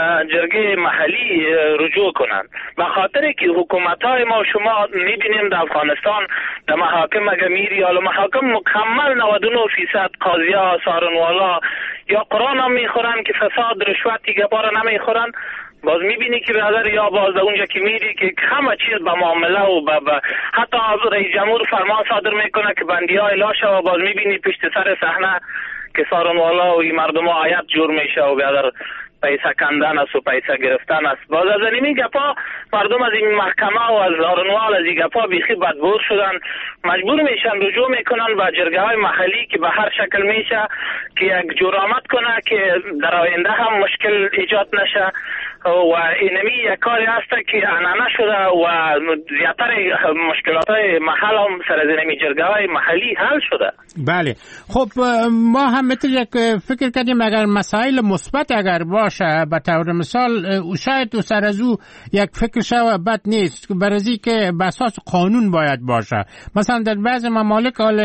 جرگه محلی رجوع کنن. به خاطر که حکومت‌های ما شما میبینیم در افغانستان در محاکم اگه میری حالا محاکم مکمل 99% قاضی‌ها سارنوالا یا قرآن هم میخورن که فساد رشوتی گبار نمیخورن. باز میبینی که برادر یا باز اونجا که میری که همه چیز به معامله و حتی رئیس جمهور فرمان صادر میکنه که بندی ها اعلام شه و باز میبینی پشت سر صحنه که سارنوالا و مردم ها آیت جور میشه و برادر پیسه کندن است و پیسه گرفتن است. باز از این گپا مردم از این محکمه و از سارنوال از این گپا بیخی بدبور شدن مجبور میشن رجوع میکنن به جرگه های محلی که به هر شکل میشه که یک جرامت کنه که در آینده هم مشکل ایجاد نشه و اینمی یک کاری هست که عنعنه شده و زیادتر مشکلات های محل هم سر از اینمی جرگه های محلی حل شده. بله خب ما هم مثل یک فکر کردیم اگر مسائل مثبت اگر باشه به طور مثال شاید تو سر از او یک فکر شو بد نیست برای که به اساس قانون باید باشه. مثلا در بعض ممالک حال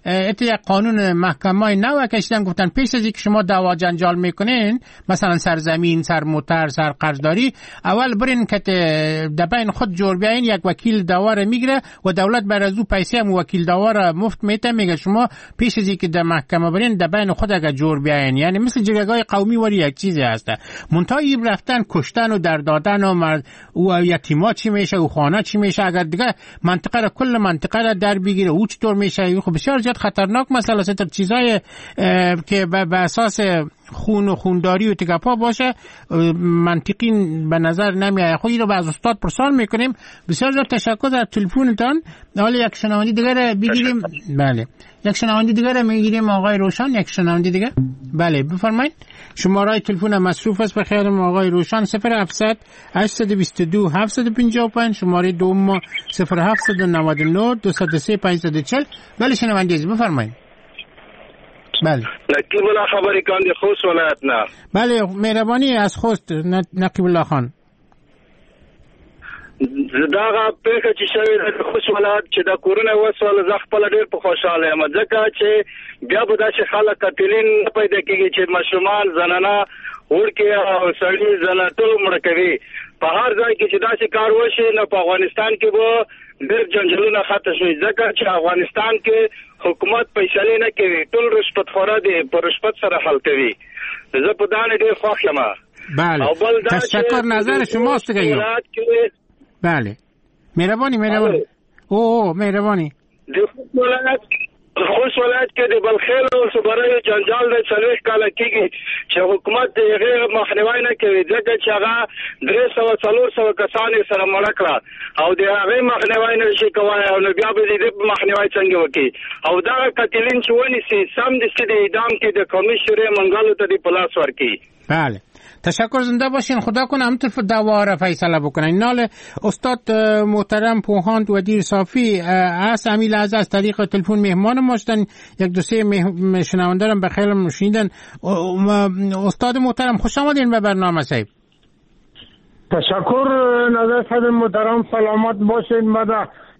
یک قانون محکمه نو کشیدن گفتن پیش از اینکه شما دعوا جنجال میکنین مثلا سرزمین سر موتر سر قرضداری اول برین که در بین خود جور بیاین یک وکیل دعوا را میگیره و دولت بر از او پیسه هم وکیل دعوا را مفت میته میگه شما پیش از اینکه در محکمه برین در بین خود اگه جور بیاین. یعنی مثل جرگه‌های قومی ولی یک چیزی هست منتهی رفتن کشتن و در دادن و یتیما چی میشه و خانه چی میشه اگر دیگه منطقه را کل منطقه را در بگیره او چطور میشه. خب بسیار زیاد خطرناک مسئله است. چیزای که به اساس خون و خونداری و تگپا باشه منطقی به نظر نمیاد. خود رو از استاد پرسان میکنیم. بسیار زیاد تشکر از تلفنتان. حالا یک شنونده دیگه رو بگیریم. بله یک شنونده دیگه رو میگیریم آقای روشن. یک شنونده دیگه بله بفرمایید. شماره تلفن مصروف است به خیال آقای روشن 0700 822 755 شماره دوم 0799 203 540. بله شنونده عزیز بفرمایید. بله نقیب الله خبری کاندی خوست ولایت نه. بله مهربانی از خوست نقیب الله خان. داغه پیښه چې شوی د خوست ولایت چې د کورونه وسول ز خپل ډیر په خوشاله یم ځکه چې بیا به داسې خلک قتلین پیدا کیږي چې مشرومان زنانه ورکه او سړي زنه ټول مړ کوي په هر ځای کې چې داسې کار وشي نو په افغانستان کې به ډیر جنجالونه ختم شي ځکه چې افغانستان کې حکومت فیصله نه کوي ټول رشوت خوره دي په رشوت سره حل کوي. زه په دانه ډیر خوښ یم. بله تشکر نظر شماست دیگه. بله مهربانی او مهربانی خوست ولایت کې د بلخیل او صبرای جنجال د څلوي کال کېږي چې حکومت دغه مخنیوي نه کوي ځکه چې هغه 300 کسان سره مړ کړه او د هغه مخنیوي نه شي کوي او بیا به دې مخنیوي څنګه وکړي او دا قتلین چې ونی سي سم د سړي اعدام کې د کمیشنر منګالو ته دی پلاس ورکړي. بله تشکر زنده باشین. خدا کنه همطور دعوا را فیصله بکنن. نال استاد محترم پوهاند و دیر صافی از همین لحظه از طریق تلفن مهمان ما شدن. یک دو سه شنونده را بخیر شنیدن. استاد محترم خوش آمدین به برنامه صاحب. تشکر نظر صاحب محترم سلامت باشین. بعد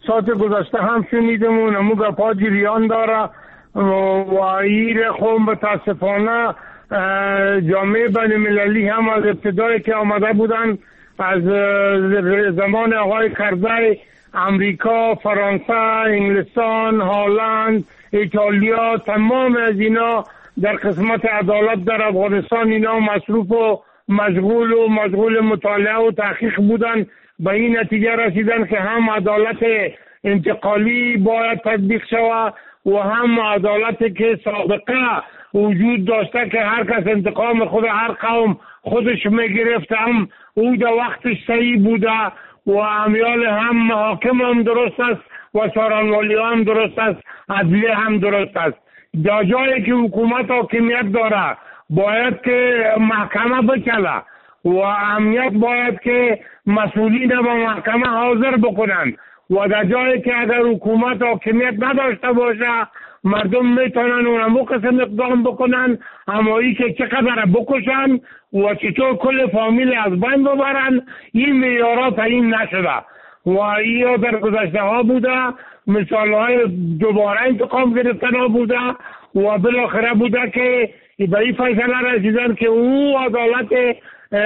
ساعت گذشته هم شنیدم و نمو گپا جریان داره و ایر خب متاسفانه جامعه بین المللی هم از ابتدایی که آمده بودن از زمان آقای کرزی امریکا، فرانسه، انگلستان، هلند، ایتالیا، تمام از اینا در قسمت عدالت در افغانستان اینا مصروف و مشغول مطالعه و تحقیق بودن. به این نتیجه رسیدن که هم عدالت انتقالی باید تطبیق شود و هم عدالتی که سابقه وجود داشته که هر کس انتقام خود هر قوم خودش میگرفت، هم او در وقتش صحیح بوده و امیال هم حاکم هم درست است و سارنوالی هم درست است، عدلیه هم درست است. در جایی که حکومت حاکمیت داره باید که محکمه بچله و امنیت باید که مسئولین به محکمه حاضر بکنند و در جایی که اگر حکومت حاکمیت نداشته باشه مردم میتونن اونمو قسم اقدام بکنن، همایی که چقدر بکشن و چطور کل فامیل از بین ببرن. این معیارات این نشده و این در گذشته ها بوده، مثال های دوباره انتقام گرفتن ها بوده و بالاخره بوده که به این فیصله رسیدن که او عدالت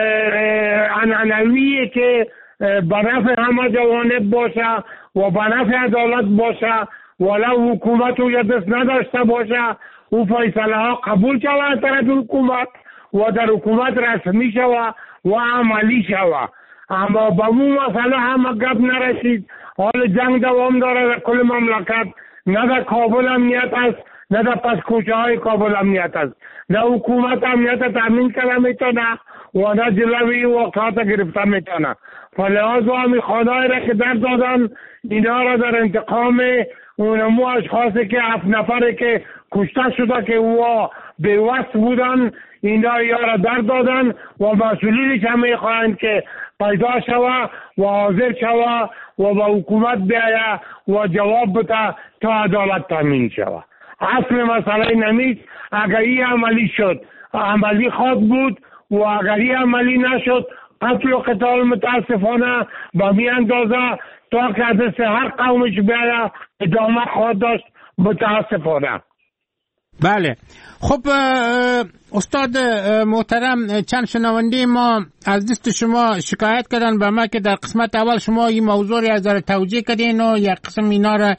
عنعنویه که به نفع همه جوانب باشه و به نفع عدالت باشه، ولو حکومت و دست نداشته باشه او فیصله ها قبول شوه از طرف حکومت و در حکومت رسمی شوه و عملی شوه. اما به اون مسئله هم گپ نرسید. حال جنگ دوام داره در کل مملکت، نه در کابل امنیت است نه در پس کوچه های کابل امنیت است، نه حکومت امنیت تامین کنه میتونه و نه جلوی واقعات گرفته میتونه. فلحاظا همی خانه‌ای را که در دادن اینا را در انتقام اونمو اشخاصی که 7 نفره که کشته شده که او بی‌وسط بودن اینا یا را در دادن و مسئولینش هم میخواهند که پیدا شوه و حاضر شوه و به حکومت بیایه و جواب بده تا عدالت تامین شوه. اصل مسئله نمیست. اگر این عملی شد عملی خواد بود و اگر این عملی نشد قتل و قتال متاسفانه به می اندازه تا که از هر قومش بیایه ادامه خواهد داشت متاسفانه. بله. خب استاد محترم، چند شنونده ما از دست شما شکایت کردن به ما که در قسمت اول شما این موضوع را از توجیه کردین و یک قسم اینا را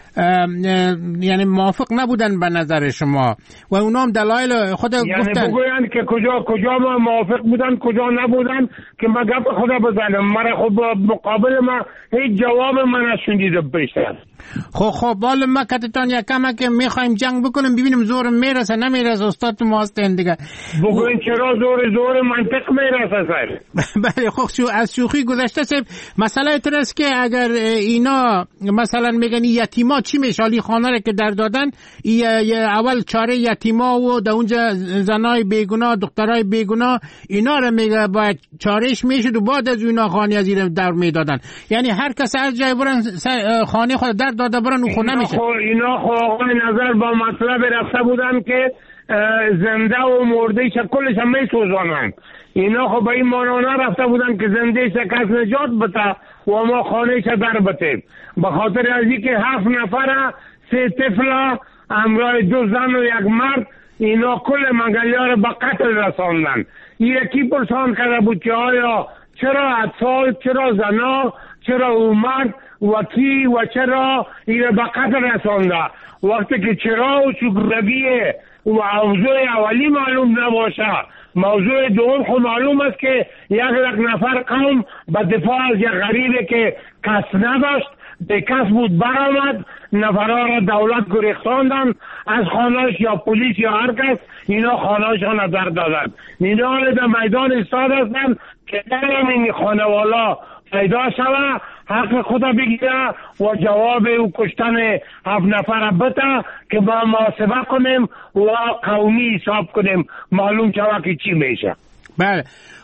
یعنی موافق نبودن به نظر شما و اونا هم دلایل خود گفتن. یعنی بگوین که کجا ما موافق بودن کجا نبودن که ما گپ خدا بزنم. مرا خب مقابل ما هیچ جواب من نشنیدم بیشتر. خب بالا ما کتتان یکم که میخوایم جنگ بکنیم ببینیم زور میرسه نمیرسه. استاد تو ماستین دیگه بگوین چرا زور منطق میرسه سر. بله خب از شوخی گذشته سب مسئله ترست که اگر اینا مثلا میگن یتیما چی میشه؟ حالی خانه را که در دادن اول چاره یتیما و در اونجا زنای بیگناه دخترای بیگناه اینا را میگه باید چارهش میشد و بعد از اینا خانه از این در میدادن. یعنی هر کس از جای برن خانه خود در داده برن و خونه میشه. اینا خب آقای نظر با مطلب رفته بودن که زنده و مرده کلش هم میسوزانن. اینا خب به این مانانا رفته بودن که زنده کس نجات بده و ما خانه در بتیم. به خاطر از این که 7 نفر 3 طفل همراه 2 زن و 1 مرد اینا کل منگلیا رو به قتل رساندن. یکی پرسان کرده بود که آیا چرا اطفال، چرا زنا، چرا او مرد و کی و چرا این به قتل رسانده؟ وقتی که چرا و چگرگیه و موضوع اولی معلوم نباشه، موضوع دوم خب معلوم است که 1 نفر قوم به دفاع از یک غریبه که کس نداشت به کس بود برآمد، نفرها را دولت گریختاندن از خانهاش یا پلیس یا هر کس اینا خانهاشان در دادن. اینا در میدان استاد هستن که در این خانوالا پیدا شوه حق خدا بگیره و جواب او کشتن 7 نفر بده که ما محاسبه کنیم و قومی حساب کنیم معلوم شوه که چی میشه. بله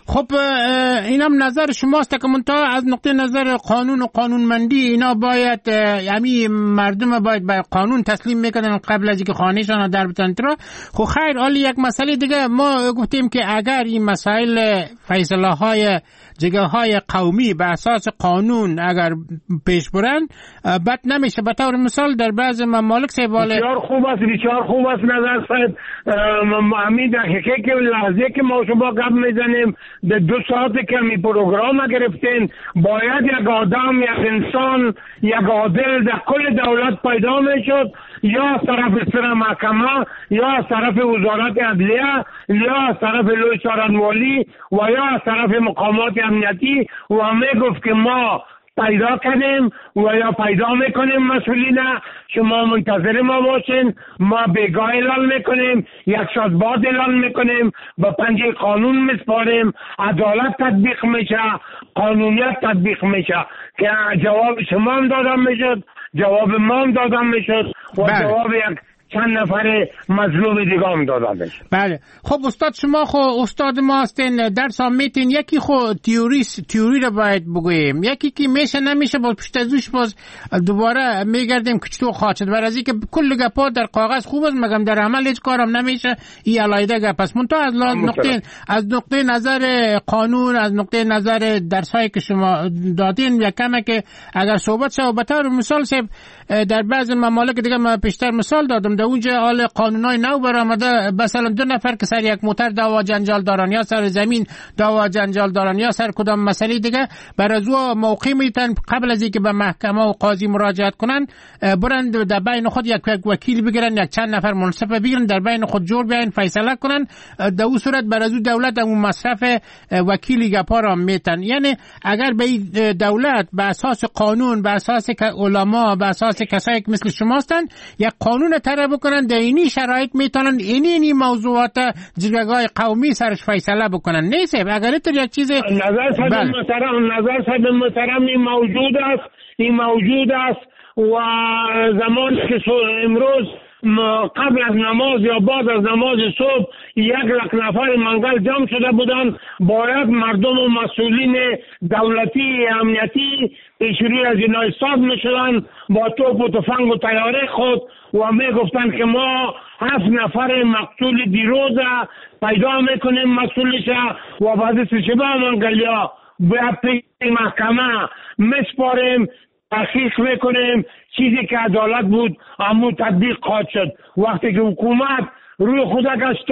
خب اینم نظر شماست که منتها از نقطه نظر قانون و قانونمندی اینا باید یعنی مردم باید به قانون تسلیم میکنن قبل از اینکه خانهشان در بتن. خب خیر، حالی یک مسئله دیگه ما گفتیم که اگر این مسائل فیصله های جگه های قومی به اساس قانون اگر پیش برن بد نمیشه. به طور مثال در بعض ممالک بسیار خوب است نظر صاحب. همین دقیقه که لحظه که ما شما گپ میزنیم در 2 ساعت که می پروگرام گرفتین باید یک آدم، یک انسان، یک عادل در کل دولت پیدا میشد، یا از طرف سر محکمه، یا از طرف وزارت عدلیه، یا از طرف لوی څارنوالي و یا از طرف مقامات امنیتی و همه گفت که ما پیدا کردیم و یا پیدا میکنیم مسئولین، شما منتظر ما باشین، ما بگاه اعلان میکنیم، یک شاد بعد اعلان میکنیم، با پنجه قانون میسپاریم، عدالت تطبیق میشه، قانونیت تطبیق میشه که جواب شما هم دادم میشد، جواب ما هم دادم میشد و جواب یک چند نفر مظلوم دیگه هم دادم میشد. بله. خب استاد شما خو استاد ما هستین، درس هم میتین، یکی خو تیوری رو باید بگوییم، یکی که میشه نمیشه باز پشت ازوش باز دوباره میگردیم که چطور خواهد شد. برای اینکه کل گپا در کاغذ خوب است مگم در عمل هیچ کارم نمیشه، این علایده گپ است. منتها از نقطه نظر قانون، از نقطه نظر درسایی که شما دادین یکمه که اگر صحبت شد به طور مثال در بعض ممالک دیگه ما پیشتر مثال دادم، در اونجا حال قانونای نو برآمده، مثلا 2 نفر که سر یک موتر دعوا جنجال دارن یا سر زمین دعوا جنجال دارن یا سر کدام مسئله دیگه، برای او موقع میتن قبل از اینکه به محکمه و قاضی مراجعت کنن برند در بین خود یک وکیل بگیرن، یک چند نفر منصف بگیرن، در بین خود جور بیاین فیصله کنن. در اون صورت برای او دولت اون مصرف وکیلی گپا را میتن. یعنی اگر به دولت به اساس قانون، به اساس علما، به اساس کسایی که مثل شما هستن یک قانون طرح بکنن، در اینی شرایط میتونن اینی موضوعات جرگه‌های قومی سرش فیصله بکنن. نیست اگر اینطور یک چیز نظر صاحب محترم این موجود است و زمان که امروز قبل از نماز یا بعد از نماز صبح 1 لک نفر منگل جمع شده بودند. باید مردم و مسئولین دولتی امنیتی پیشروی از اینا حساب میشدن با توپ و تفنگ و طیاره خود و میگفتند که ما 7 نفر مقتول دیروز پیدا میکنیم مسئولش و بعد شبه منگلیا به محکمه میسپاریم، تحقیق میکنیم، چیزی که عدالت بود اما تطبیق خواهد شد. وقتی که حکومت روی خود گشت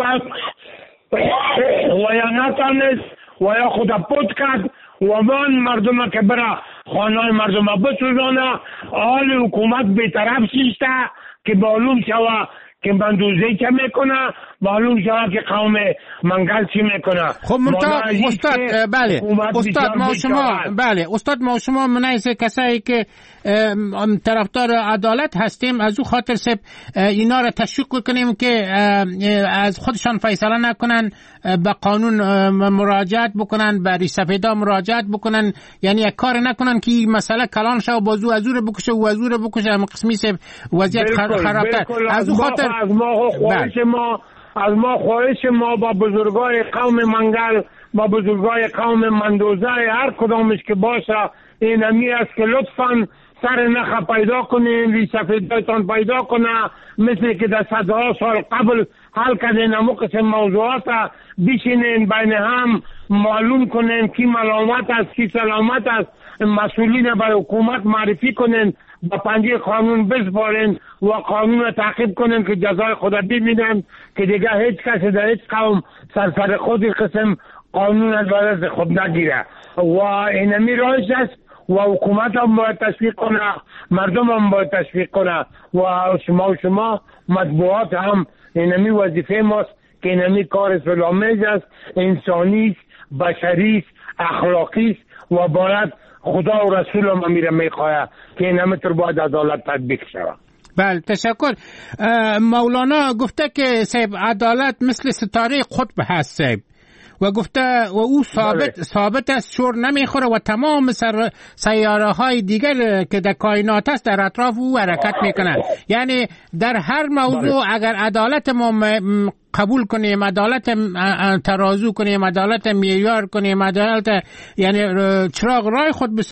و یا نتانست و یا خود پود کرد و من مردم که برا خانه مردم بسوزانه، حال حکومت بیطرف شیشته که معلوم شوه که بندوزه چه میکنه، معلوم شوه که قوم منگل چی میکنه. خب استاد استاد ما شما منایسه کسایی که طرفدار عدالت هستیم، از او خاطر سب اینا را تشویق کنیم که از خودشان فیصله نکنن، به قانون مراجعت بکنن، به ریش سفیدا مراجعت بکنن، یعنی یک کار نکنن که مسئله کلان شه و بازو از او رو بکشه و از او رو بکشه، هم قسمی سب وضعیت خرابتر. از او خاطر از ما خواهش ما با بزرگای قوم منگل، با بزرگای قوم مندوزه، هر کدامش که باشه این همی است که لطفاً سر نخ پیدا کنین، ریش سفیدایتان پیدا کنه، مثل که در صدها سال قبل حل کردین همو قسم موضوعات بشینین بین هم معلوم کنین کی ملامت است کی سلامت است، مسئولین برای حکومت معرفی کنین، با پنجه قانون بسپارین و قانون تعقیب کنین که جزای خود ببینن که دیگه هیچ کسی در هیچ قوم سر خود قسم قانون از خود نگیره و اینمی رایش است و حکومت هم باید تشویق کنه، مردم هم باید تشویق کنه و شما مطبوعات هم اینمی وظیفه ماست که اینمی کار سلامیز است، انسانی است، بشری است، اخلاقی است و باید خدا و رسول هم میره میخواه که اینمی تر باید عدالت تطبیق شود. بله تشکر. مولانا گفته که صاحب عدالت مثل ستاره قطب هست صاحب و گفته و او ثابت است، شور نمیخوره و تمام سیاره های دیگر که در کائنات است در اطراف او حرکت میکنه. یعنی در هر موضوع اگر عدالت ما قبول کنیم، عدالت ترازو کنیم، عدالت معیار کنیم، عدالت یعنی چراغ راه خود